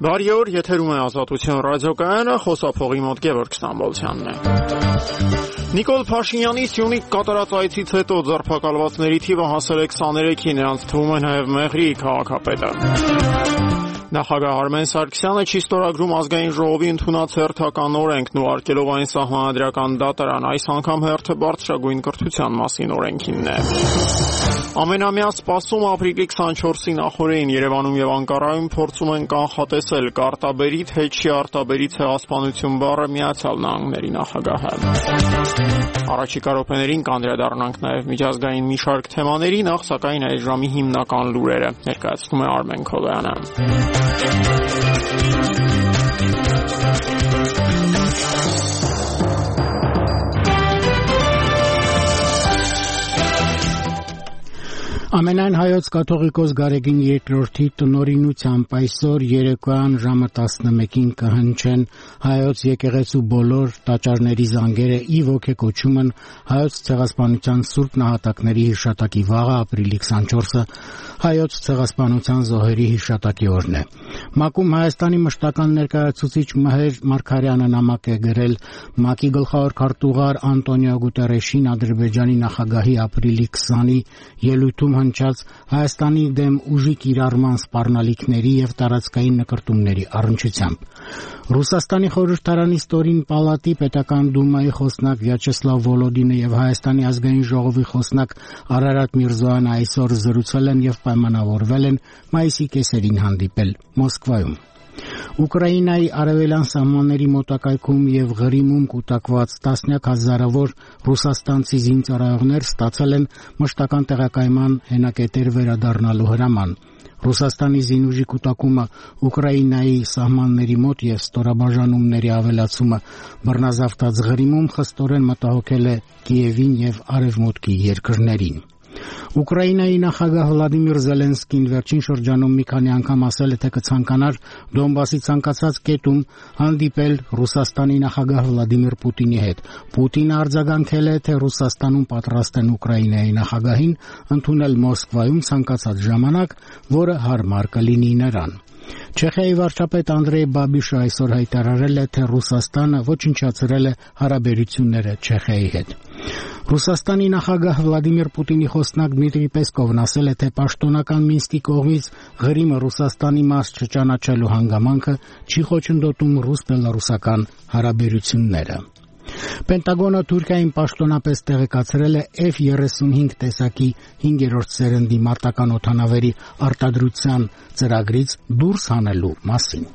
Բարի օր, եթերում է Ազատություն ռադիոկայանը, խոսափողի մոտ Գևորգ Ստամբոլցյանն է։ Նիկոլ Փաշինյանի Սյունիք կատարած այցից հետո ձերբակալվածների թիվը հասել է 23-ի, նրանց թվում է նաև Մեղրի քաղաքապետը։ Նախագահ Արմեն Սարգսյանը չի ստորագրում ազգային ժողովի ընդունած հերթական օրենքն ու արգելով այն սահմանադրական դատարան, այս անգամ հերթը բարձրագույն կրթության մասին օրենքինն է։ Ամենամյա սպասում ապրիլի 24-ի նախօրեին Երևանում եւ Անկարայում փորձում են կանխատեսել կարտաբերի թե չի արտաբերի ցեղասպանություն բառը Միացյալ Նահանգների նախագահը։ Առաջիկա րոպեներին կանդրադառնանք նաեւ միջազգային մի շարք թեմաների, նախ սակայն այս ժամի հիմնական լուրերը ներկայացնում է Արմեն Քովյանը։ Ամենայն հայոց կաթողիկոս Գարեգին II տնօրինությամբ այսօր երեկոյան ժամը 11-ին կհնչեն հայոց եկեղեցու բոլոր տաճարների զանգերը ի ոգեկոչումն հայոց ցեղասպանության սուրբ նահատակների հիշատակի վաղը ապրիլի 24-ը հայոց ցեղասպանության զոհերի հիշատակի օրն է։ ՄԱԿ-ում Հայաստանի մշտական ներկայացուցիչ Մհեր Մարգարյանը նամակ է գրել ՄԱԿ-ի գլխավոր քարտուղար Անտոնիո Գուտերեշին Ադրբեջանի նախագահի ապրիլի 20-ի ելույթում հնչած Հայաստանի դեմ ուժի կիրառման սպառնալիքների եւ տարածքային նկրտումների առնչությամբ։ Ռուսաստանի խորհրդարանի ստորին պալատի պետական դումայի խոսնակ Վյաչեսլավ Վոլոդինը եւ Հայաստանի ազգային ժողովի խոսնակ Արարատ Միրզոյանը այսօր զրուցել են եւ պայմանավորվել են մայիսի կեսերին հանդիպել Մոսկվայում։ Ուկրաինայի արևելյան սահմանների մոտակայքում եւ Ղրիմում կուտակված տասնյակ հազարավոր ռուսաստանցի զինծառայողներ ստացել են մշտական տեղակայման հենակետեր վերադառնալու հրաման։ Ռուսաստանի զինուժի կուտակումը Ուկրաինայի սահմանների մոտ եւ ստորաբաժանումների ավելացումը բռնազավթած Ղրիմում խստորեն մտահոգել է Կիևին եւ Արևմուտքի երկրներին։ Ուկրաինայի նախագահ Վլադիմիր Զելենսկին վերջին շրջանում մի քանի անգամ ասել է, թե կցանկանար Դոնբասի ցանկացած կետում հանդիպել Ռուսաստանի նախագահ Վլադիմիր Պուտինի հետ։ Պուտինը արձագանքել է, թե Ռուսաստանում պատրաստ են Ուկրաինայի նախագահին ընդունել Մոսկվայում ցանկացած ժամանակ, որը հարմար կլինի նրան։ Չեխիայի վարչապետ Անդրեյ Բաբիշը այսօր հայտարարել է, թե Ռուսաստանը ոչնչացրել է հարաբերությունները Չեխիայի հետ։ Ռուսաստանի նախագահ Վլադիմիր Պուտինի խոսնակ Դմիտրի Պեսկովն ասել է, թե պաշտոնական Մինսկի կողմից Ղրիմը Ռուսաստանի մաս չճանաչելու հանգամանքը չի խոչընդոտում ռուս-բելարուսական հարաբերությունները։ Պենտագոնը Թուրքիային պաշտոնապես տեղեկացրել է F-35 տեսակի 5-րդ սերնդի մարտական օդանավերի արտադրության ծրագրից դուրս հանելու մասին։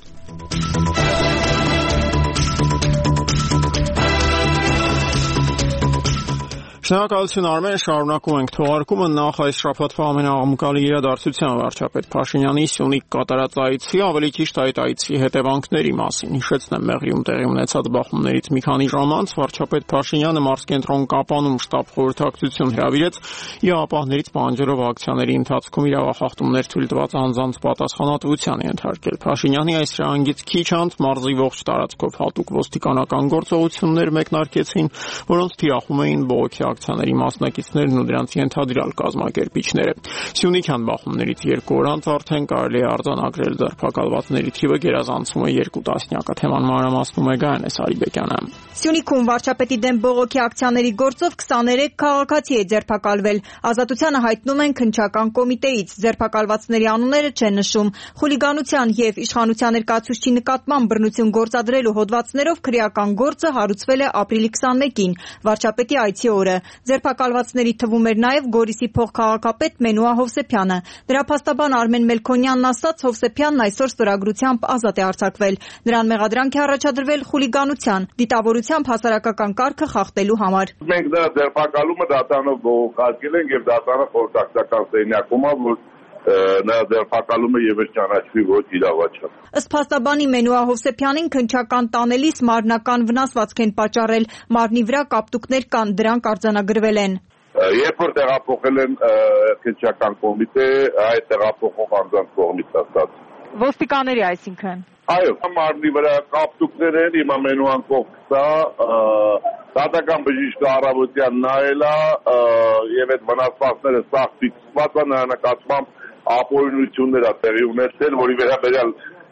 Շնորհակալություն Արմեն, շարունակում ենք թողարկումը նախ այս շաբաթվա ամենաաղմկալի իրադարձության վարչապետ Փաշինյանի Սյունիք կատարած այցի, ավելի ճիշտ այդ այցի հետևանքների մասին։ Հիշեցնեմ, Մեղրիում տեղի ունեցած բախումներից մի քանի ժամ անց վարչապետ Փաշինյանը մարզկենտրոն Կապանում շտաբ խորհրդակցություն հրավիրեց, ԵԱՊ-ներից պահանջելով ակցիաների ընթացքում իրավախախտումներ թույլ տված անձանց պատասխանատվության ենթարկել։ Փաշինյանի այս հրահանգից քիչ անց մարզի ողջ տարածքով հատուկ ոստիկանական գործողություններ մեկնարկեցին, որոնց թիրախում էին բողոքի ակցիաների մասնակիցներն ու դրանց ենթադրյալ կազմակերպիչները։ Սյունիքյան բախումներից 2 օր անց արդեն կարելի է արձանագրել ձերբակալվածների թիվը գերազանցում է 2 տասնյակը։ Թեման մանրամասնում է Գայանե Սարիբեկյանը։ Սյունիքում վարչապետի դեմ բողոքի ակցիաների գործով 23 քաղաքացի է ձերբակալվել։ Ազատությանը հայտնում են քննչական կոմիտեից։ Ձերբակալվածների անունները չեն նշում։ Խուլիգանության եւ իշխանության ներկայացուցչի նկատմամբ բռնություն գործադրելու հոդվածներով քրեական գործը հարուցվել է ապրիլի 21-ին, վարչապետի այցի օրը։ Ձերբակալվածների թվում էր նաև Գորիսի փոխքաղաքապետ Մենուա Հովսեփյանը։ Դրա փաստաբան Արմեն Մելքոնյանն ասաց, Հովսեփյանն այսօր ստորագրությամբ ազատ է արձակվել։ Նրան մեղադրանք է առաջադրվել խուլիգանության, դիտավորությամբ հասարակական կարգը խախտելու համար։ Մենք նրա ձերբակալումը դատարանով բողոքարկել ենք եւ դատարանը խորհրդակցական սենյակում է, որ նրա ձերբակալումը եւս ճանաչվի ոչ իրավաչափ։ Ըստ փաստաբանի Մենուա Հովսեփյանին քննչական տանելիս մարմնական վնասվածք են պատճառել, մարմնի վրա կապտուկներ կան, դրանք արձանագրվել են։ Երբ որ տեղափոխել են քննչական կոմիտե, այդ տեղափոխող անձանց կողմից ասած։ Ոստիկանների այսինքն։ Այո, մարմնի վրա կապտուկներ են, հիմա Մենուան կողքսա, դատական բժիշկը առավոտյան նայել է եւ այդ վնասվածքները սաղ ֆիքսված են նկատմամբ ապօրինություններ է տեղի ունեցել, որի վերաբերյալ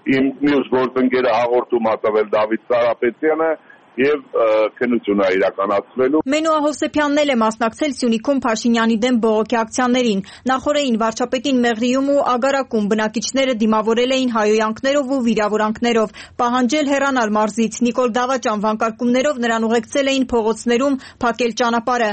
իմ մյուս գործընկերը հաղորդում է տվել Դավիթ Սարապետյանը եւ քննություն է իրականացվելու։ Մենուա Հովսեփյանն էլ է մասնակցել Սյունիքում Փաշինյանի դեմ բողոքի ակցիաներին։ Նախորդին վարչապետին Մեղրիում ու Ագարակում բնակիչները դիմավորել էին հայհոյանքներով ու վիրավորանքներով, պահանջել հեռանալ մարզից։ Նիկոլ Դավաճան վանկարկումներով նրան ուղեկցել էին փողոցներում փակել ճանապարհը։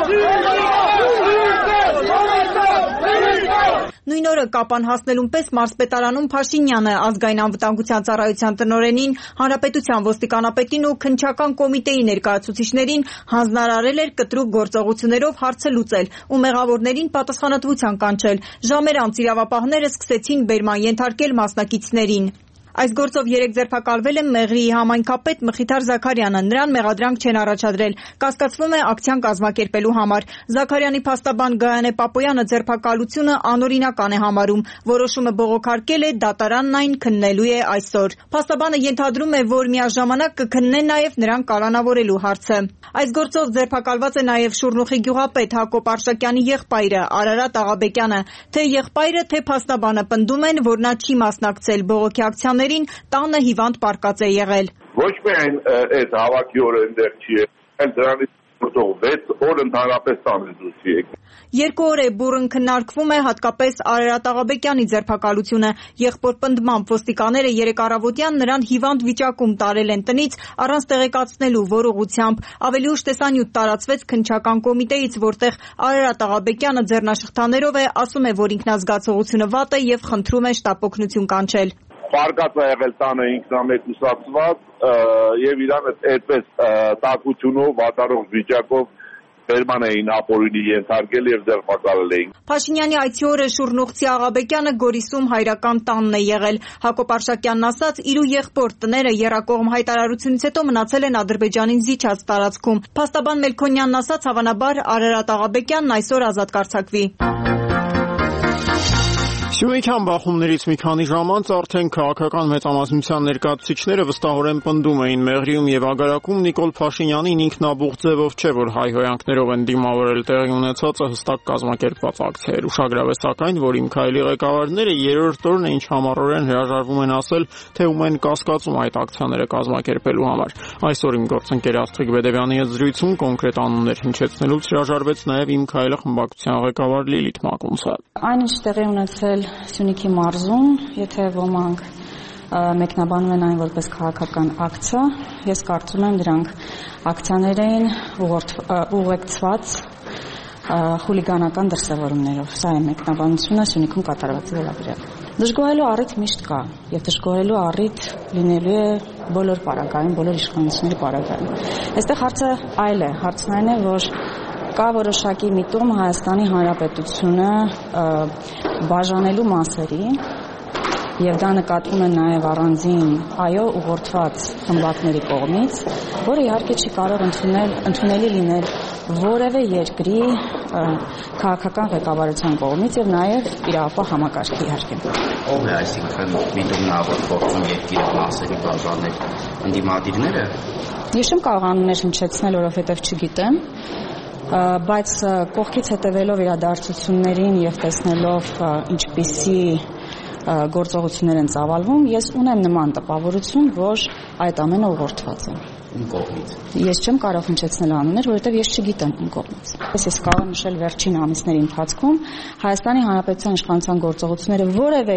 Նույն օրը կապան հասնելուն պես մարզպետարանում Փաշինյանը ազգային անվտանգության ծառայության տնօրենին, հանրապետության ոստիկանապետին ու քննչական կոմիտեի ներկայացուցիչներին հանձնարարել էր կտրուկ գործողություններով հարցը լուծել ու մեղավորներին պատասխանատվության կանչել։ Ժամեր անց իրավապահները սկսեցին բերման ենթարկել մասնակիցներին։ Այս գործով 3 ձերբակալվել է Մեղրիի համայնքապետ Մխիթար Զաքարյանը, նրան մեղադրանք չեն առաջադրել, կասկածվում է ակցիան կազմակերպելու համար։ Զաքարյանի փաստաբան Գայանե Պապոյանը ձերբակալությունը անօրինական է համարում, որոշումը բողոքարկել է, դատարանն այն քննելու է այսօր։ Փաստաբանը ենթադրում է, որ միաժամանակ կքննեն նաև նրան կալանավորելու հարցը։ Այս գործով ձերբակալված է նաև Շուռնուխի գյուղապետ Հակոբ Արշակյանի եղբայրը Արարատ Աղաբեկյանը։ Թե եղբայրը, թե փաստաբանը պնդում են, որ նա չի մասնակցել բողոքի ակցիաներին, տանը հիվանդ պառկած է եղել։ Ոչ միայն այդ հավաքի օրը այնտեղ չի եղել, դրանից հետո 6 օր ընդհանրապես տանը դուրս եկել։ 2 օր է բուռն քննարկվում է հատկապես Արարատ Աղաբեկյանի ձերբակալությունը։ Եղբոր պնդմամբ ոստիկանները 3 առավոտյան նրան հիվանդ վիճակում տարել են տնից առանց տեղեկացնելու, որ ուղղությամբ ավելի ուշ տեսանյութ տարածվեց քննչական կոմիտեից, որտեղ Արարատ Աղաբեկյանը ձեռնաշղթաներով է, ասում է, որ ինքնազգացողությունը վատ է եւ խնդրում է շտապօգնություն կանչել։ Պարկած է եղել տանը ինքնամեկուսացված եւ իրան այդպես տակությունով, վատառող վիճակով բերման էին ապօրինի ենթարկել եւ ձերբակալել էին։ Փաշինյանի այցի օրը Շուռնուխցի Աղաբեկյանը Գորիսում հայրական տանն է եղել։ Հակոբ Արշակյանն ասաց, իր ու եղբոր տները եռակողմ հայտարարությունից հետո մնացել են Ադրբեջանին զիջած տարածքում։ Փաստաբան Մելքոնյանն ասաց, հավանաբար Արարատ Աղաբեկյանն այսօր ազատ կարձակվի։ Սյունիքյան բախումներից մի քանի ժամ անց արդեն քաղաքական մեծամասնության ներկայացուցիչները վստահորեն պնդում էին Մեղրիում եւ Ագարակում Նիկոլ Փաշինյանին ինքնաբուխ ձևով չէ, որ հայհոյանքներով են դիմավորել տեղի ունեցածը հստակ կազմակերպված ակցիա էր։ Ուշագրավ է սակայն, որ իմ քայլի ղեկավարները երրորդ օրն է ինչ համառորեն հրաժարվում են ասել, թե ում են կասկածում այդ ակցիաները կազմակերպելու համար։ Այսօր իմ գործընկեր Աստղիկ Բեդևյանի հետ զրույցում կոնկրետ անուններ հնչեցնելուց հրաժարվեց նաեւ իմ քայլը խմբակցության ղեկավար Լիլիթ Մակունցը։ Այնինչ տեղի ունեցել Սյունիքի մարզում, եթե ոմանք մեկնաբանում են այն որպես քաղաքական ակցիա, ես կարծում եմ դրանք ակցիաներ էին ուղեկցված խուլիգանական դրսևորումներով։ Սա է մեկնաբանությունը Սյունիքում կատարված վերաբերյալ։ Դժգոհելու առիթ միշտ կա, եւ դժգոհելու առիթ լինելու է բոլոր պարագայում, բոլոր իշխանությունների պարագայում։ Այստեղ հարցը այլ է, հարցն այն է, որ կա որոշակի միտում Հայաստանի Հանրապետությունը բաժանելու մասերի եւ դա նկատվում է նաեւ առանձին ուղղորդված խմբակների կողմից, որը իհարկե չի կարող ընդունելի լինել որևէ երկրի քաղաքական ղեկավարության կողմից եւ նաեւ իրավապահ համակարգի իհարկե։ Ո՞վ է այսինքն միտումն ավորփորձում երկիրը մասերի բաժանել ընդդիմադիրները։ Ես չեմ կարող անուններ հնչեցնել, որովհետեւ չգիտեմ, բայց կողքից հետևելով իրադարձություններին եւ տեսնելով ինչպիսի գործողություններ են ծավալվում, ես ունեմ նման տպավորություն, որ այդ ամենը ուղղորդված է։ Ում կողմից։ Ես չեմ կարող հնչեցնել անուններ, որովհետև ես չգիտեմ ում կողմից։ Ես կարող եմ նշել վերջին ամիսների ընթացքում Հայաստանի Հանրապետության իշխանության գործողությունները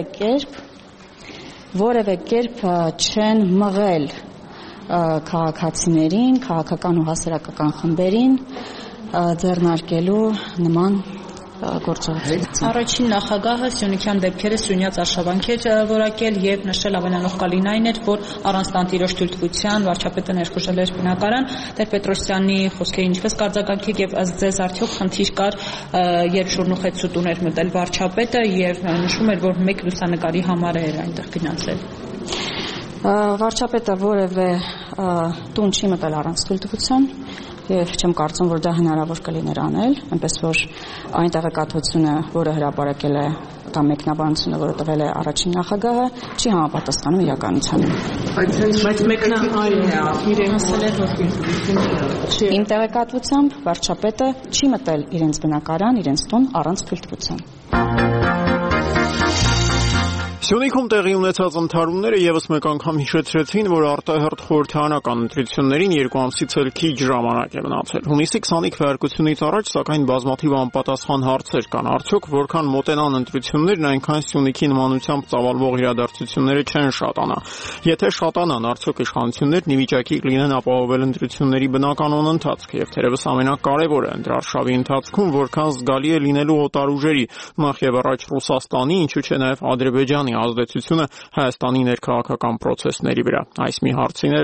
որևէ կերպ չեն մղել քաղաքացիներին, քաղաքական ու հասարակական խմբերին ձեռնարկելու նման գործողություն։ Առաջին նախագահը Սյունիքյան դեպքերը սյունյաց արշավանք էր որակել եւ նշել ավելանող կալին այն էր, որ առանց տանտիրոջ թույլտվության վարչապետը ներխուժել էր բնակարան։ Տեր-Պետրոսյանի խոսքերին ինչպես կարձագանքեք եւ ըստ ձեզ արդյոք խնդիր կար, երբ Շուռնուխ հետ սուտուն էր մտել վարչապետը եւ նշում էր, որ մեկ լուսանկարի համար էր այնտեղ գնացել։ Վարչապետը որևէ տուն չի մտել առանց թույլտվության եւ չեմ կարծում, որ դա հնարավոր կլիներ անել, այնպես որ այն տեղեկատվությունը, որը հրապարակել է կամ մեկնաբանությունը, որը տվել է առաջին նախագահը, չի համապատասխանում իրականությանը։ Բայց մեկնաբանը իրեն ասել է, որ իմ տեղեկատվությամբ վարչապետը չի մտել իրենց բնակարան, իրենց տուն առանց թույլտվության։ Սյունիքում տեղի ունեցած ընդհարումները եւս մեկ անգամ հիշեցրեցին, որ արտահերթ խորհրդարանական ընտրություններին 2 ամսից էլ քիչ ժամանակ է մնացել։ Հունիսի 20-ի քվեարկությունից առաջ, սակայն բազմաթիվ անպատասխան հարցեր կան։ Արդյոք որքան մոտենան ընտրություններն, այնքան Սյունիքի նմանությամբ ծավալվող իրադարձությունները չեն շատանա։ Եթե շատանան, արդյոք իշխանություններն ի վիճակի կլինեն ապահովել ընտրությունների բնականon ընթացքը, եւ թերևս ամենակարևորը ընտրարշավի ընթացքում որքան զգալի է լինելու օտարուժերի, նախ եւ առաջ Ռուսաստանի, ինչու՞ չէ նաեւ Ադրբեջանի ազդեցությունը Հայաստանի ներքաղաքական process-ների վրա։ Այս մի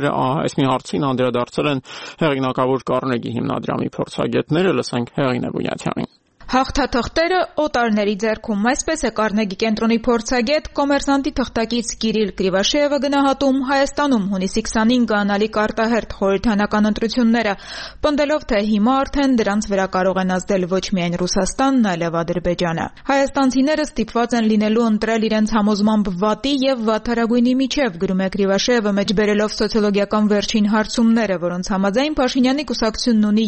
հարցին անդրադարձել են հեղինակավոր Կարնեգի հիմնադրամի փորձագետները, լսենք Հեղինե Բունյաթյանին։ Հաղթաթղթերը օտարների ձեռքում, այսպես է Կարնեգի կենտրոնի փորձագետ, կոմերսանտի թղթակից Կիրիլ Կրիվաշեևը գնահատում Հայաստանում հունիսի 20-ին կանալիք արտահերթ խորհրդարանական ընտրությունները, պնդելով, թե հիմա արդեն դրանց վրա կարող են ազդել ոչ միայն Ռուսաստանն, այլև Ադրբեջանը։ Հայաստանցիները ստիպված են լինելու ընտրել իրենց համոզմամբ վատի եւ վատթարագույնի միջև, գրում է Կրիվաշեևը, մեջբերելով սոցիոլոգիական վերջին հարցումները, որոնց համաձայն Փաշինյանի կուսակցությունն ունի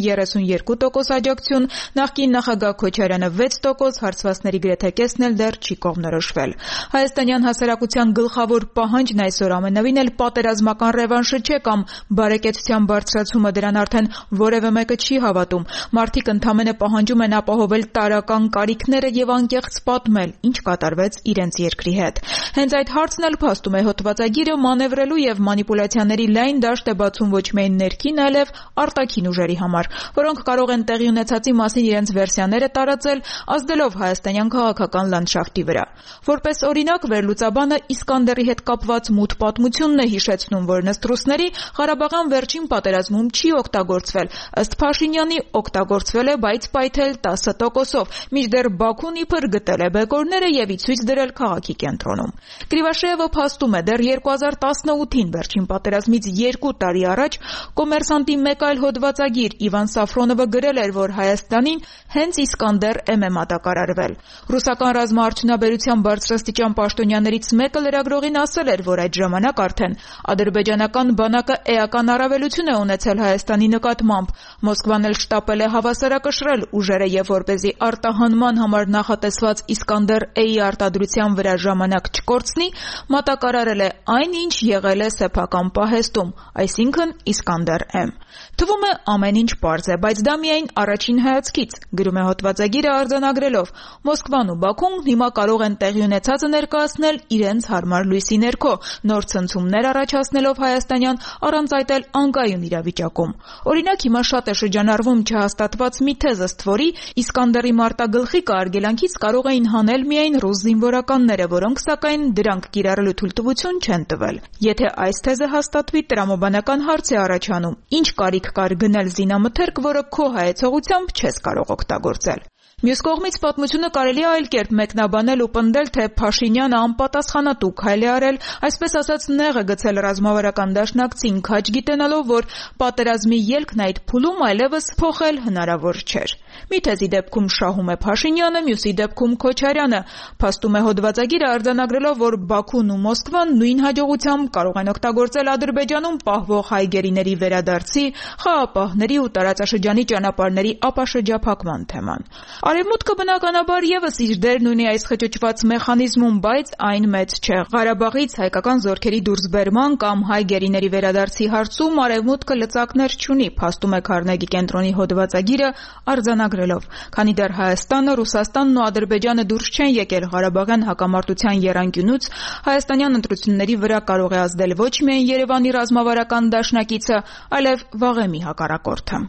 32% աջակցություն, նախկին նախագահ Քոչարյանը 6%, հարցվածների գրեթե կեսն էլ դեռ չի կողմնորոշվել։ Հայաստանյան հասարակության գլխավոր պահանջն այսօր ամենևին էլ պատերազմական ռևանշը չէ կամ բարեկեցության բարձրացումը, դրան արդեն որևէ մեկը չի հավատում։ Մարդիկ ընդամենը պահանջում են ապահովել տարրական կարիքները եւ անկեղծ պատմել, ինչ կատարվեց իրենց երկրի հետ։ Հենց այդ հարցն էլ փաստում է հոդվածագիրը մանևրելու եւ մանիպուլյացիաների լայն դաշտ է բացում ոչ միայն ներքին, այլև արտաքին ուժերի համար, որոնք կարող են տեղի ունեցածի մասին իրենց վերսիաները տարածել, ազդելով հայաստանյան քաղաքական լանդշաֆտի վրա։ Որպես օրինակ, վերլուծաբանը Իսկանդերի հետ կապված մութ պատմությունն է հիշեցնում, որ ըստ ռուսների Ղարաբաղյան վերջին պատերազմում չի օգտագործվել, ըստ Փաշինյանի օգտագործվել է, բայց պայթել 10%-ով, մինչդեռ Բաքուն իբր գտել է բեկորները եւ ի ցույց դրել քաղաքի կենտրոնում։ Կրիվաշեևը փաստում է, դեռ 2018-ին վերջին պատերազմից 2 տարի առաջ կոմերսանտի մեկ այլ հոդվածագիր Իվան Սաֆրոնովը գրել էր, որ Հայաստանին հենց Իսկանդեր M է մատակարարվել։ Ռուսական ռազմաարդյունաբերության բարձրաստիճան պաշտոնյաներից մեկը լրագրողին ասել էր, որ այդ ժամանակ արդեն ադրբեջանական բանակը էական առավելություն է ունեցել Հայաստանի նկատմամբ։ Մոսկվան էլ շտապել է հավասարակշռել ուժերը եւ որպեսզի արտահանման համար նախատեսված Իսկանդեր A-ի արտադրության վրա ժամանակ չկորցնի, մատակարարել է այն, ինչ եղել է սեփական պահեստում, այսինքն Իսկանդեր M։ Թվում է ամեն ինչ պարզ է, բայց դա միայն առաջին հայացքից, գրում է հոդվածագիրը արձանագրելով. Մոսկվան ու Բաքուն հիմա կարող են տեղի ունեցածը ներկայացնել իրենց հարմար լույսի ներքո, նոր ցնցումներ առաջացնելով հայաստանյան առանց այդ էլ անկայուն իրավիճակում։ Օրինակ, հիմա շատ է շրջանառվում չհաստատված մի թեզ, ըստ որի Իսկանդերի մարտագլխիկը արգելանքից կարող էին հանել միայն ռուս զինվորականները, որոնք սակայն դրանք կիրառելու թույլտվություն չեն տվել։ Եթե այս թեզը հաստատվի, տրամաբանական հարց է առաջանում. ինչ կարիք կար գնել զինամթերք, որը քո հայեցողությամբ չես կարող օգտագործել։ Մյուս կողմից պատմությունը կարելի է այլ կերպ մեկնաբանել ու պնդել, թե Փաշինյանը անպատասխանատու քայլ է արել, այսպես ասած նեղը գցել ռազմավարական դաշնակցին, քաջ գիտենալով, որ պատերազմի ելքն այդ փուլում այլևս փոխել հնարավոր չէր։ Մի թեզի դեպքում շահում է Փաշինյանը, մյուսի դեպքում Քոչարյանը։ Փաստում է հոդվածագիրը արձանագրելով, որ Բաքուն ու Մոսկվան նույն հաջողությամբ կարող են օգտագործել Ադրբեջանում պահվող հայ գերիների վերադարձի, խաղապահների ու տարածաշրջանի ճանապարհների ապաշրջափակման թեման։ Արևմուտքը բնականաբար եւս իր դերն ունի այս խճճված մեխանիզմում, բայց այն մեծ չէ։ Ղարաբաղից հայկական զորքերի դուրսբերման կամ հայ գերիների վերադարձի հարցում արևմուտքը լծակներ չունի, փաստում է Քարնեգի կենտրոնի հոդվածագիրը արձանագրելով։ Քանի դեռ Հայաստանը, Ռուսաստանն ու Ադրբեջանը դուրս չեն եկել Ղարաբաղյան հակամարտության եռանկյունուց, հայաստանյան ընտրությունների վրա կարող է ազդել ոչ միայն Երևանի ռազմավարական դաշնակիցը, այլև վաղեմի հակառակորդը։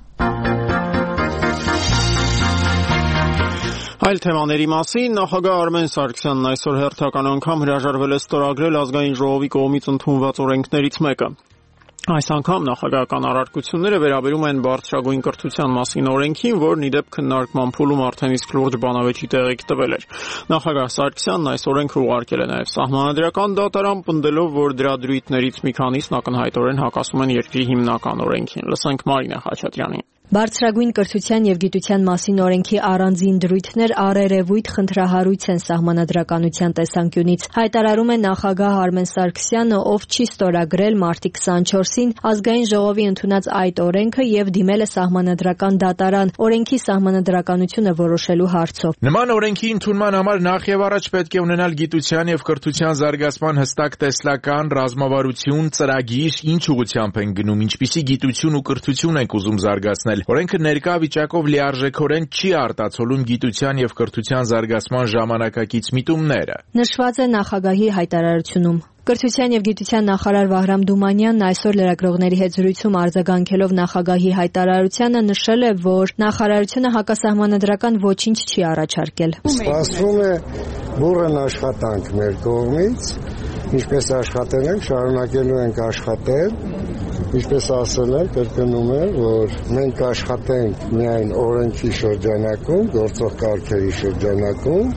Այլ թեմաների մասին նախագահ Արմեն Սարգսյանն այսօր հերթական անգամ հրաժարվել է ստորագրել ազգային ժողովի կողմից ընդունված օրենքներից մեկը։ Այս անգամ նախագահական առարկությունները վերաբերում են բարձրագույն կրթության մասին օրենքին, որն ի դեպ քննարկման փուլում արդեն իսկ լուրջ բանավեճի տեղիք տվել էր։ Նախագահ Սարգսյանն այս օրենքը ուղարկել է նաև Սահմանադրական դատարան, պնդելով, որ դրա դրույթներից մի քանիսն ակնհայտորեն հակասում են երկրի հիմնական օրենքին։ Լսենք Մարինա Խաչատրյանին։ Բարձրագույն կրթության եւ գիտության մասին օրենքի առանձին դրույթներ առերևույթ խնդրահարույց են սահմանադրականության տեսանկյունից, հայտարարում է նախագահ Արմեն Սարգսյանը, ով չի ստորագրել մարտի 24-ին ազգային ժողովի ընդունած այդ օրենքը եւ դիմել է սահմանադրական դատարան օրենքի սահմանադրականությունը որոշելու հարցով։ Նման օրենքի ընդունման համար նախ եւ առաջ պետք է ունենալ գիտության եւ կրթության զարգացման հստակ տեսլական, ռազմավարություն, ծրագիր, ինչ ուղղությամբ են գնում, ինչպիսի գիտություն ու կրթություն ենք ուզում զարգացնել։ Օրենքը ներկա վիճակով լիարժեքորեն չի արտացոլում գիտության եւ կրթության զարգացման ժամանակակից միտումները։ Նշված է նախագահի հայտարարությունում։ Կրթության եւ գիտության նախարար Վահրամ Դումանյանն այսօր լրագրողների հետ զրույցում արձագանքելով նախագահի հայտարարությանը նշել է, որ նախարարությունը հակասահմանադրական ոչինչ չի առաջարկել։ Սպասվում է բուռն աշխատանք մեր կողմից, ինչպես աշխատել ենք, շարունակելու ենք աշխատել։ Ինչպես ասել եմ, կրկնում եմ, որ մենք աշխատենք միայն օրենքի շրջանակում, գործող կարգերի շրջանակում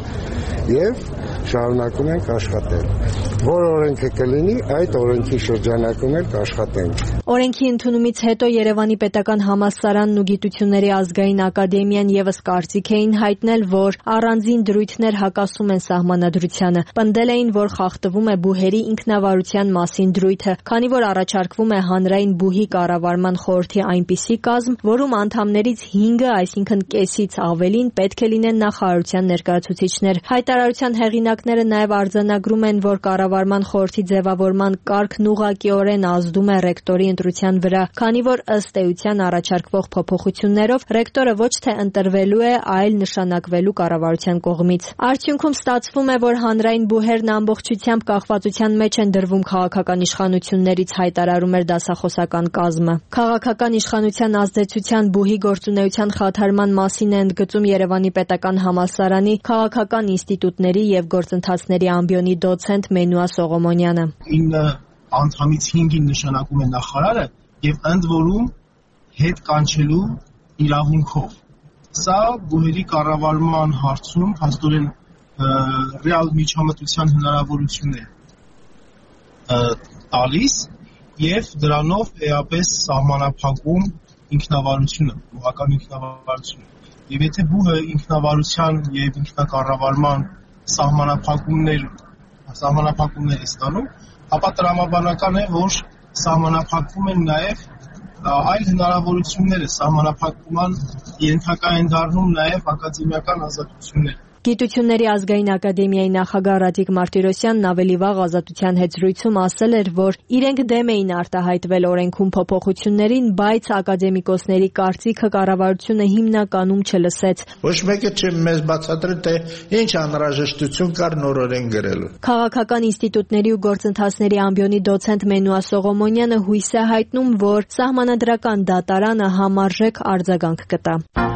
եւ շարունակում ենք աշխատել։ Որ օրենքը կլինի, այդ օրենքի շրջանակում էլ կաշխատենք։ Օրենքի ընդունումից հետո Երևանի պետական համալսարանն ու Գիտությունների ազգային ակադեմիան եւս կարծիք էին հայտնել, որ առանձին դրույթներ հակասում են սահմանադրությանը։ Պնդել էին, որ խախտվում է բուհերի ինքնավարության մասին դրույթը, քանի որ առաջարկվում է հանրային բուհի կառավարման խորհրդի այնպիսի կազմ, որում անդամներից 5-ը, այսինքն կեսից ավելին, պետք է լինեն նախարարության ներկայացուցիչներ։ Հայտարարության հեղինակները նաեւ արձանագրում են, որ կառավարման խորհրդի ձևավորման կարգն ուղղակիորեն ազդում է ռեկտորի ընտրության վրա, քանի որ ըստ էության առաջարկվող փոփոխություններով ռեկտորը ոչ թե ընտրվելու է, այլ նշանակվելու կառավարության կողմից։ Արդյունքում ստացվում է, որ հանրային բուհերն ամբողջությամբ կախվածության մեջ են դրվում քաղաքական իշխանություններից, հայտարարում էր դասախոսական կազմը։ Քաղաքական իշխանության ազդեցության բուհի գործունեության խաթարման մասին է ընդգծում Երևանի պետական համալսարանի քաղաքական ինստիտուտների եւ գործընթացների ամբիոնի դոցենտ Մենուա Սողոմոնյանը։ 9 անդամից 5-ին նշանակում է նախարարը եւ ընդ որում հետ կանչելու իրավունքով։ Սա բուհերի կառավարման հարցում հաստորեն ռեալ միջամտության հնարավորություն է տալիս եւ դրանով էապես սահմանափակում ինքնավարությունը, բուհական ինքնավարությունը։ Եվ եթե բուհը ինքնավարության եւ ինքնակառավարման սահմանափակումներ է ստանում, ապա տրամաբանական է, որ սահմանափակվում են նաև այլ հնարավորությունները, սահմանափակման ենթակա են դառնում նաև ակադեմիական ազատությունները։ Գիտությունների ազգային ակադեմիայի նախագահ Ռադիկ Մարտիրոսյանն ավելի վաղ Ազատության հետ զրույցում ասել էր, որ իրենք դեմ էին արտահայտվել օրենքում փոփոխություններին, բայց ակադեմիկոսների կարծիքը կառավարությունը հիմնականում չլսեց։ Ոչ մեկը չի մեզ բացատրել, թե ինչ անհրաժեշտություն կար նոր օրենք գրելու։ Քաղաքական ինստիտուտների ու գործընթացների ամբիոնի դոցենտ Մենուա Սողոմոնյանը հույս է հայտնում, որ սահմանադրական դատարանը համարժեք արձագանք կտա։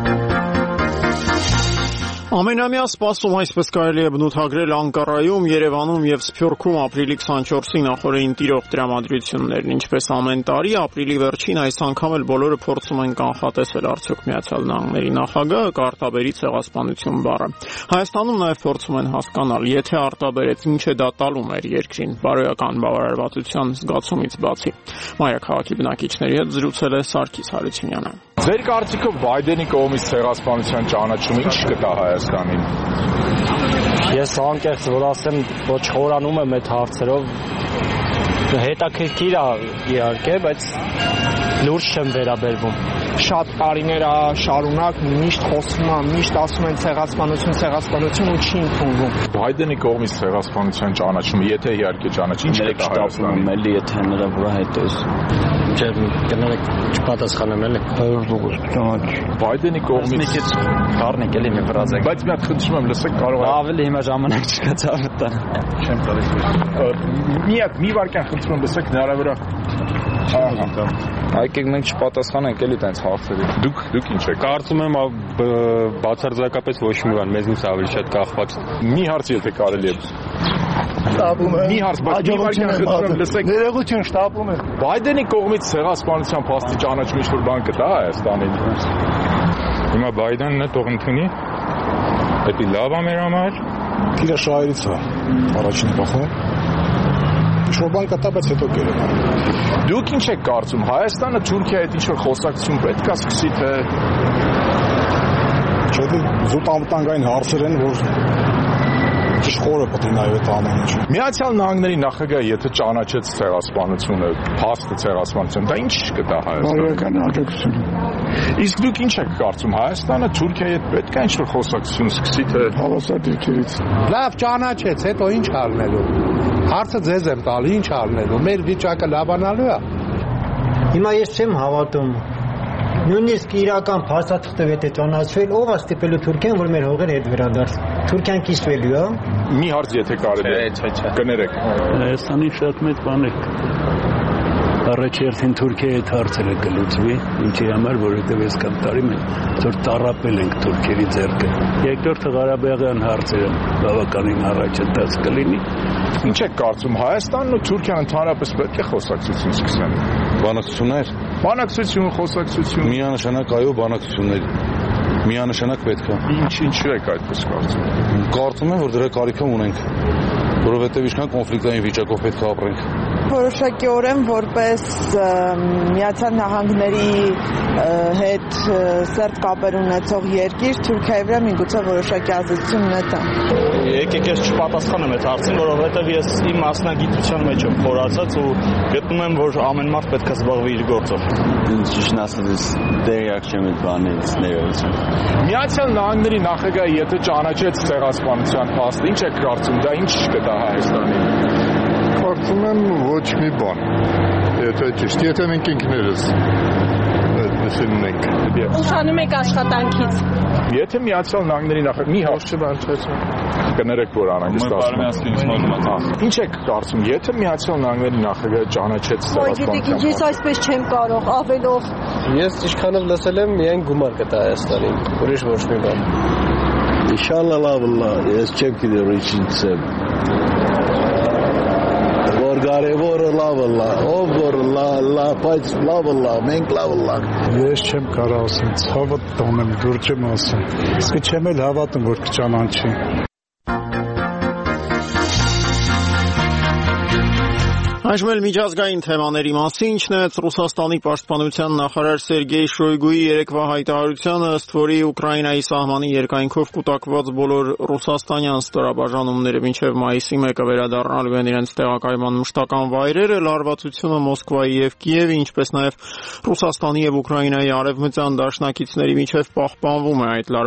Ամենամյա սպասում, այսպես կարելի է բնութագրել Անկարայում, Երևանում եւ Սփյուռքում ապրիլի 24-ի նախօրեին տիրող տրամադրություններն, ինչպես ամեն տարի, ապրիլի վերջին այս անգամ էլ բոլորը փորձում են կանխատեսել արդյոք Միացյալ Նահանգների նախագահը կարտաբերի ցեղասպանություն բառը։ Հայաստանում նաեւ փորձում են հասկանալ, եթե արտաբերեց, ինչ է դա տալու մեր երկրին, բարոյական բավարարվածության զգացումից բացի։ Մայրաքաղաքի բնակիչների հետ զրուցել է Սարգիս Հարությունյանը։ Ձեր կարծիքով Բայդենի կողմից ցեղասպանության ճանաչումը ինչ կտա Հայաստանին։ Ես անկեղծ որ ասեմ, ոչ խորանում եմ այդ հարցերով, հետաքրքիր է իհարկե, բայց լուրջ չեմ վերաբերվում։ Շատ տարիներ շարունակ միշտ խոսվում է, միշտ ասում են ցեղասպանություն ու չի ընդունվում։ Բայդենի կողմից ցեղասպանության ճանաչումը, եթե իհարկե ճանաչի, ինչ կտա Հայաստանին։ Էլի եթե նրա վրա հետ էս կներեք չպատասխանեմ էլի 100% ճանաչի։ Բայդենի կողմից դառնեք էլի մի ֆրազա։ Բայց մի հատ խնդրում եմ, լսեք, կարող է ավելի հիմա ժամանակ չկա ցավտա։ Չեմ տալիս։ Մի վարքյան խնդրում եմ, լսեք նրա վրա։ Այկեք մենք չպատասխանենք էլի տենց հարցերի։ Դուք ինչ եք։ Կարծում եմ բացարձակապես ոչ մի բան, մեզնից ավելի շատ կախված։ Մի հարց եթե կարելի է։ Շտապում է։ Մի հարց, բայց մի վարքյան խնդրում եմ, լսեք։ Ներողություն, շտապում է։ Բայդենի կողմից ցեղասպանության փաստի ճանաչում ինչ-որ բան կտա Հայաստանին։ Հիմա Բայդենն է թող ընդունի։ Դա լավ է մեր համար։ Գիտես շահերից է։ Առաջին բախում։ Ինչ-որ բան կտա, բայց հետո կերեմ։ Դուք ինչ եք կարծում, Հայաստանը Թուրքիայի հետ ինչ-որ խոսակցություն պետք է սկսի, թե չէ՞ զուտ անվտանգային հարցեր են, որ Իշխորը պետք է նայ այդ ամեն ինչը։ Միացյալ Նահանգների նախագահը եթե ճանաչեց ցեղասպանությունը, փաստը ցեղասպանություն, դա ինչ կտա Հայաստանը։ Բարոյական աջակցություն։ Իսկ դուք ինչ եք կարծում, Հայաստանը Թուրքիայի հետ պետք է ինչ-որ խոսակցություն սկսի, թե հավասարդիրքերից։ Լավ ճանաչեց, հետո ինչ արնելու։ Հարցը ձեզ եմ տալի, ինչ արնելու։ Մեր վիճակը լավանալու է։ Հիմա ես չեմ հավատում։ Նույնիսկ իրական փաստաթղթով եթե ճանաչվել, ով է ստիպելու Թուրքիան, որ մեր հողերը հետ վերադարձ։ Թուրքիան կիսվելու է։ Մի հարց եթե կարելի է կներեք։ Հայաստանի շատ մեծ բան է։ Առաջերտին Թուրքիայի հետ հարցերը կլուծվի, ինչի համար, որովհետև այս կամ տարի մենք ծոր տառապել ենք թուրքերի ձեռքը։ Երկրորդը Ղարաբաղյան հարցերը բավականին առաջընթաց կլինի։ Ինչ եք կարծում, Հայաստանն ու Թուրքիան ընդհանրապես պետք է խոսակցություն սկսեն։ Բանակցություններ։ Բանակցություն, խոսակցություն։ Միանշանակ այո, բանակցություններ։ Միանշանակ պետք է։ Ինչու եք այդպես կարծում։ Կարծում եմ, որ դրա կարիքը ունենք, որովհետև ինչքան կոնֆլիկտային վիճակով պետք է ապրենք։ Որոշակիորեն որպես Միացյալ Նահանգների հետ սերտ կապեր ունեցող երկիր Թուրքիայի վրա միգուցե որոշակի ազդեցություն ունեցա։ Եկեք ես չպատասխանեմ այդ հարցին, որովհետև ես իմ մասնագիտության մեջ եմ խորացած ու գտնում եմ, որ ամեն մարդ պետք է զբաղվի իր գործով։ Ճիշտն ասած, տեղյակ չեմ այդ բանից ներողություն։ Միացյալ Նահանգների նախագահը եթե ճանաչեց ցեղասպանության փաստը, ինչ եք կարծում, դա ինչ կտա Հայաստանին։ Կարծում եմ ոչ մի բան։ Եթե ճիշտ, եթե մենք ինքներս այդպեսին ունենք։ Ուշանում եք աշխատանքից։ Եթե Միացյալ Նահանգների նախագահը մի հարց կներեք, որ անհանգիստ ասում։ Ինչ եք կարծում, եթե Միացյալ Նահանգների նախագահը ճանաչեց ցեղասպանության։ Ես այսպես չեմ կարող, ավելով։ Ես ինչքանով լսել եմ, միայն գումար կտա Հայաստանին, ուրիշ ոչ մի բան։ Ինշալլա լավ, ես չեմ գիտեմ ինչ եմ։ Կարևորը լավը լա, ով որ լա, բայց լավը լա, մենք լավը լա։ Ես չեմ կարող ասեմ, ցավը տոնեմ, դուր չեմ ասում։ Իսկ չեմ էլ հավատում, որ կճանաչի։ Այժմ էլ միջազգային թեմաների մասին չնայած Ռուսաստանի պաշտպանության նախարար Սերգեյ Շոյգուի երեկվա հայտարարությանը, ըստ որի Ուկրաինայի սահմանի երկայնքով կուտակված բոլոր ռուսաստանյան ստորաբաժանումները մինչև մայիսի 1-ը վերադառնալու են իրենց տեղակայման մշտական վայրերը, լարվածությունը Մոսկվայի եւ Կիևի, ինչպես նաեւ Ռուսաստանի եւ Ուկրաինայի արևմտյան դաշնակիցների միջև պահպանվում է։ Այդ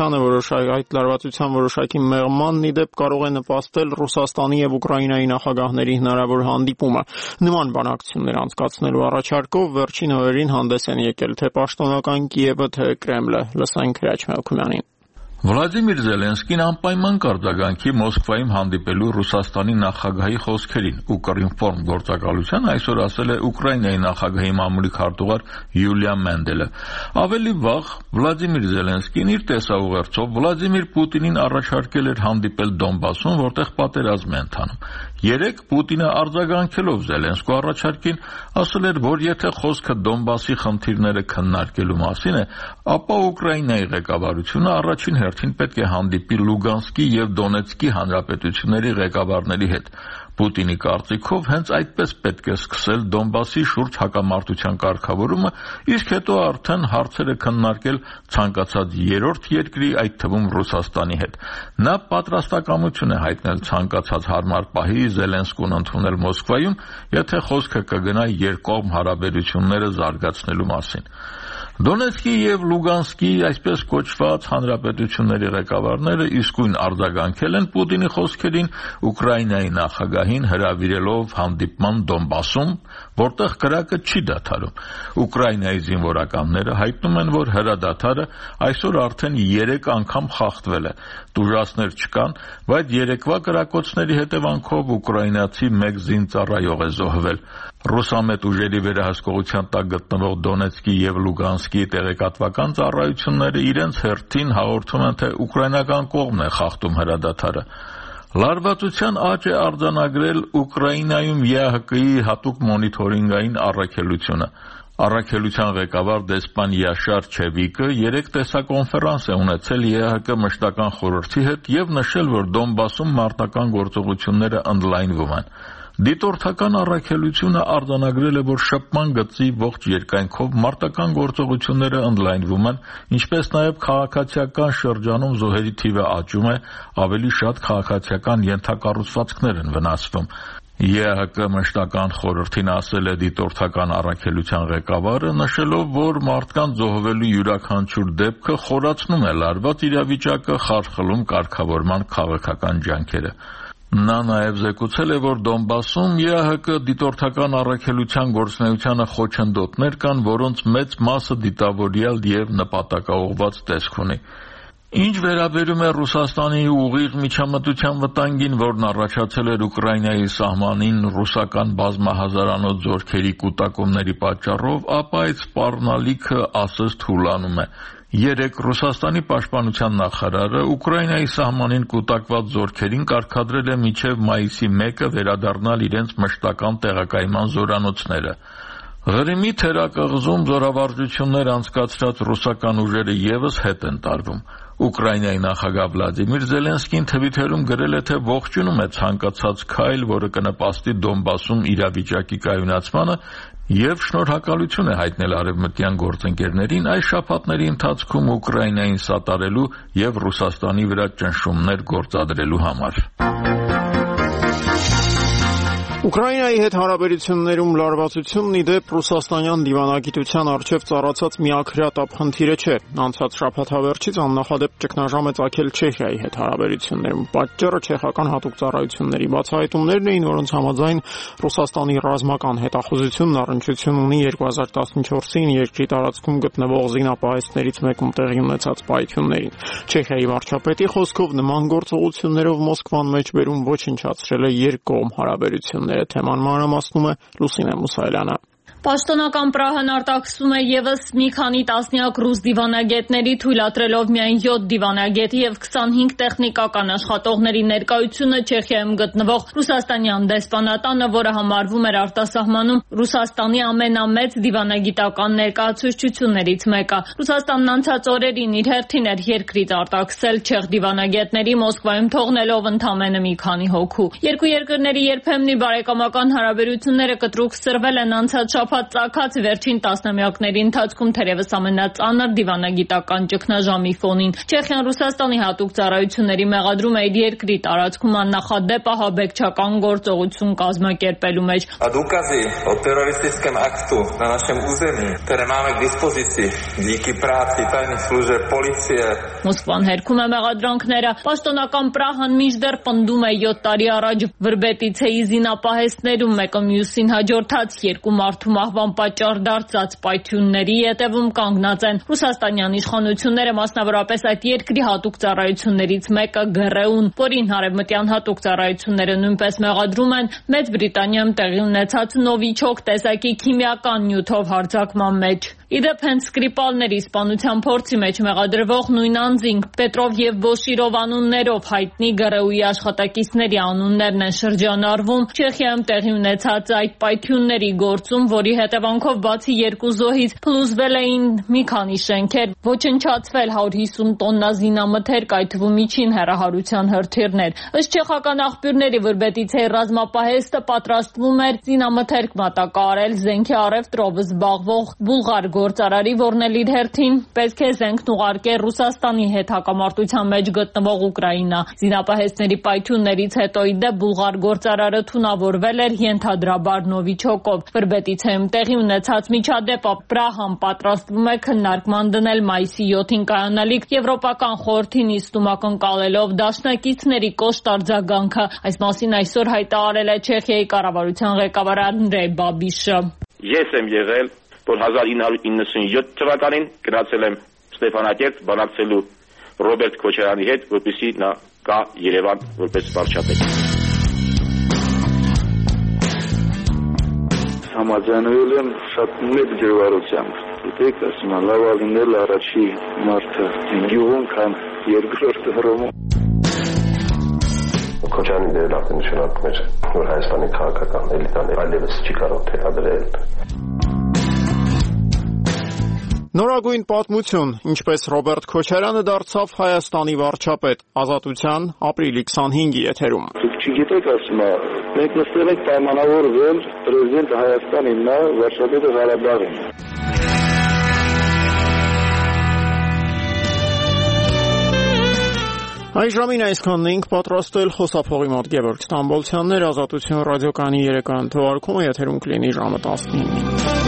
լարվածության որոշակի մեղմանն ի դեպ կարող է նպաստել Ռուսաստանի եւ Ուկրաինայի նախագահների հնարավոր հանդիպումը։ Նման բանակցություններ անցկացնելու առաջարկով վերջին օրերին հանդես են եկել թե պաշտոնական Կիևը, թե Կրեմլը։ Լսենք Հրաչ Մելքումյանին։ Վլադիմիր Զելենսկին անպայման կարձագանքի Մոսկվայում հանդիպելու Ռուսաստանի նախագահի խոսքերին ու Կրինֆորմ գործակալության այսօր ասել է Ուկրաինայի նախագահի մամուլի քարտուղար Յուլիա Մենդելը։ Ավելի վաղ Վլադիմիր Զելենսկին իր տեսաուղերձով Վլադիմիր Պուտինին առաջարկել էր հանդիպել Դոնբասում, որտեղ պատերազմ է ընթանում։ Երեկ Պուտինը արձագանքելով Զելենսկու առաջարկին ասել էր, որ եթե խոսքը Դոնբասի խնդիրները քննարկելու մասին է, ապա Ուկրաինայի ղեկավարությունը առաջին հերթին պետք է հանդիպի Լուգանսկի եւ Դոնեցկի հանրապետությունների ղեկավարների հետ։ Պուտինի կարծիքով հենց այդպես պետք է սկսել Դոնբասի շուրջ հակամարտության կարգավորումը, իսկ հետո արդեն հարցերը քննարկել ցանկացած երրորդ երկրի, այդ թվում Ռուսաստանի հետ։ Նա պատրաստակամություն է հայտնել ցանկացած հարմար պահի Զելենսկուն ընդունել Մոսկվայում, եթե խոսքը կգնա երկկողմ հարաբերությունները զարգացնելու մասին։ Դոնեցկի եւ Լուգանսկի այսպես կոչված հանրապետությունների ղեկավարները իսկույն արձագանքել են Պուտինի խոսքերին, Ուկրաինայի նախագահին հրավիրելով հանդիպման Դոնբասում, որտեղ կրակը չի դադարում։ Ուկրաինայի զինվորականները հայտնում են, որ հրադադարը այսօր արդեն 3 անգամ խախտվել է։ Տուժածներ չկան, բայց երեկվա կրակոցների հետևանքով ուկրաինացի 1 զինծառայող է զոհվել։ Ռուսամետ ուժերի վերահսկողության տակ գտնվող Դոնեցկի եւ Լուգանսկի տեղեկատվական ծառայությունները իրենց հերթին հաղորդում են, թե ուկրաինական կողմն է խախտում հրադադարը։ Լարվածության աճ է արձանագրել Ուկրաինայում ԵԱՀԿ-ի հատուկ մոնիթորինգային առաքելությունը։ Առաքելության ղեկավար դեսպան Յաշար Չևիկը 3 տեսակոնֆերանս է ունեցել ԵԱՀԿ մշտական խորհրդի հետ եւ նշել, որ Դոնբասում մարտական գործողությունները ընդլայնվում են։ Դիտորդական առաքելությունը արձանագրել է, որ շփման գծի ողջ երկայնքով մարտական գործողությունները ընդլայնվում են, ինչպես նաև քաղաքացիական շրջանում զոհերի թիվը աճում է, ավելի շատ քաղաքացիական ենթակառուցվածքներ են վնասվում։ ԵԱՀԿ մշտական խորհրդին ասել է դիտորդական առաքելության ղեկավարը, նշելով, որ մարդկանց զոհվելու յուրաքանչյուր դեպքը խորացնում է լարված իրավիճակը, խարխլում կարգավորման քաղաքական ջանքերը։ Նա նաև զեկուցել է, որ Դոնբասում ԵԱՀԿ դիտորդական առաքելության գործունեությանը խոչընդոտներ կան, որոնց մեծ մասը դիտավորյալ եւ նպատակաուղղված տեսք ունի։ Ինչ վերաբերում է Ռուսաստանի ուղիղ միջամտության վտանգին, որն առաջացել էր Ուկրաինայի սահմանին ռուսական բազմահազարանոց զորքերի կուտակումների պատճառով, ապա այդ սպառնալիքը ասես թուլանում է։ 3 Ռուսաստանի պաշտպանության նախարարը Ուկրաինայի սահմանին կուտակված զորքերին կարգադրել է մինչև մայիսի 1-ը վերադառնալ իրենց մշտական տեղակայման զորանոցները։ Ղրիմի թերակղզում զորավարժություններ անցկացրած ռուսական ուժերը ևս հետ են տարվում։ Ուկրաինայի նախագահ Վլադիմիր Զելենսկին Թվիթերում գրել է, թե ողջունում է ցանկացած քայլ, որը կնպաստի Դոնբասում իրավիճակի կայունացմանը եւ շնորհակալություն է հայտնել արևմտյան գործընկերներին այս շաբաթների ընթացքում Ուկրաինային սատարելու եւ Ռուսաստանի վրա ճնշումներ գործադրելու համար։ Ուկրաինայի հետ հարաբերություններում լարվածությունն ի դեպ ռուսաստանյան դիվանագիտության առջև ծառացած միակրյա տապխնդիրը չէ։ Անցած շաբաթավերջից աննախադեպ ճգնաժամ է ծագել Չեխիայի հետ հարաբերություններում։ Պատճառը չեխական հատուկ ծառայությունների բացահայտումներն էին, որոնց համաձայն Ռուսաստանի ռազմական հետախուզությունն առնչություն ունի 2014-ին երկրի տարածքում գտնվող զինապահեստներից մեկում տեղի ունեցած պայթյուններին։ Չեխիայի վարչապետի խոսքով նման գործողություններով Մոսկվան մեջբերում ոչնչացրել է երկկողմ հարաբերությունները։ Թեման մանրամասնում է Լուսինե Մուսայելյանը։ Պաշտոնական Պրահան արտաքսում է ևս մի քանի տասնյակ ռուս դիվանագետների, թույլատրելով միայն 7 դիվանագետի եւ 25 տեխնիկական աշխատողների ներկայությունը Չեխիայում գտնվող ռուսաստանյան դեսպանատանը, որը համարվում էր արտասահմանում Ռուսաստանի ամենամեծ դիվանագիտական ներկայացուցչություններից մեկը։ Ռուսաստանն անցած օրերին իր հերթին էր երկրից արտաքսել չեխ դիվանագետների, Մոսկվայում թողնելով ընդամենը մի քանի հոգու։ Երկու երկրների երբեմնի բարեկամական հարաբերությունները կտրուկ սրվել են անցած ծագած վերջին տասնամյակների ընթացքում թերևս ամենածանր դիվանագիտական ճգնաժամի ֆոնին։ Չեխիան Ռուսաստանի հատուկ ծառայությունների մեղադրում է իր երկրի տարածքում աննախադեպ ահաբեկչական գործողություն կազմակերպելու մեջ։ Důkazy o teroristickém aktu na našem území, které máme k dispozici díky práci tajných služeb, policie. Մոսկվան հերքում է մեղադրանքները։ Պաշտոնական Պրահան մինչդեռ պնդում է 7 տարի առաջ Վրբետիցեի զինապահեստներում մեկը մյուսին հաջորդած երկու մարդու մահվան պատճառ դարձած պայթյունների ետևում կանգնած են ռուսաստանյան իշխանությունները, մասնավորապես այդ երկրի հատուկ ծառայություններից մեկը ԳՌՈ-ն, որին արևմտյան հատուկ ծառայությունները նույնպես մեղադրում են Մեծ Բրիտանիայում տեղի ունեցած Նովիչոկ տեսակի քիմիական նյութով հարձակման մեջ։ Իդեպ հենց Սկրիպալների սպանության փորձի մեջ մեղադրվող նույն անձին Պետրով եւ Բոշիրով անուններով հայտնի ԳՌՈ-ի աշխատակիցների անուններն են շրջանառվում Չեխիայում տեղի ունեցած այդ պայթյունների գործում, որի հետևանքով բացի երկու զոհից փլուզվել էին մի քանի շենքեր, ոչնչացվել 150 տոննա զինամթերք, այդ թվում միջին հեռահարության հրթիռներ։ Ըստ չեխական աղբյուրների Վրբետիցեի ռազմապահեստը պատրաստվում էր զինամթերք մատակարարել զենքի առևտրով զբաղվող բուլղար գործարարի, որն էլ իր հերթին պետք է զենքն ուղարկեր Ռուսաստանի հետ հակամարտության մեջ գտնվող Ուկրաինա։ Զինապահեստների պայթյուններից հետո իդեպ բուլղար գործարարը թունավորվել էր ենթադրաբար Նովիչոկով։ Վրբետիցեում տեղի ունեցած միջադեպը Պրահան պատրաստվում է քննարկման դնել մայիսի 7-ին կայանալիք Եվրոպական խորհրդի նիստում ակնկալելով դաշնակիցների կոշտ արձագանքը։ Այս մասին այսօր հայտարարել է Չեխիայի կառավարության ղեկավար Անդրեյ Բաբիշը։ Ես եմ եղել, որ 1997 թվականին գնացել եմ Ստեփանակերտ բանակցելու Ռոբերտ Քոչարյանի հետ, որպեսզի նա գա Երևան որպես վարչապետ։ Համաձայնվել եմ շատ մեծ ջրվարությամբ։ Գիտեք, ասում են, լավ ալինել առաջի մարդը գյուղում, քան երկրորդը հռոմում։ Քոչարյանի դերը արդեն նշանակում էր, որ Հայաստանի քաղաքական էլիտան այլևս չի կարող թելադրել։ Նորագույն պատմություն, ինչպես Ռոբերտ Քոչարյանը դարձավ Հայաստանի վարչապետ, Ազատության ապրիլի 25-ի եթերում։ Դուք չգիտեք, ասում է, մենք նստել ենք պայմանավորվել պրեզիդենտը Հայաստանին նա, վարչապետը Ղարաբաղին։ Այժմին այսքանն ենք պատրաստել խոսափողի մոտ Գևորգ Ստամբոլցյաններ, Ազատություն ռադիոկայանի 3-րդ թողարկումը եթերում կլինի ժամը 19-ին։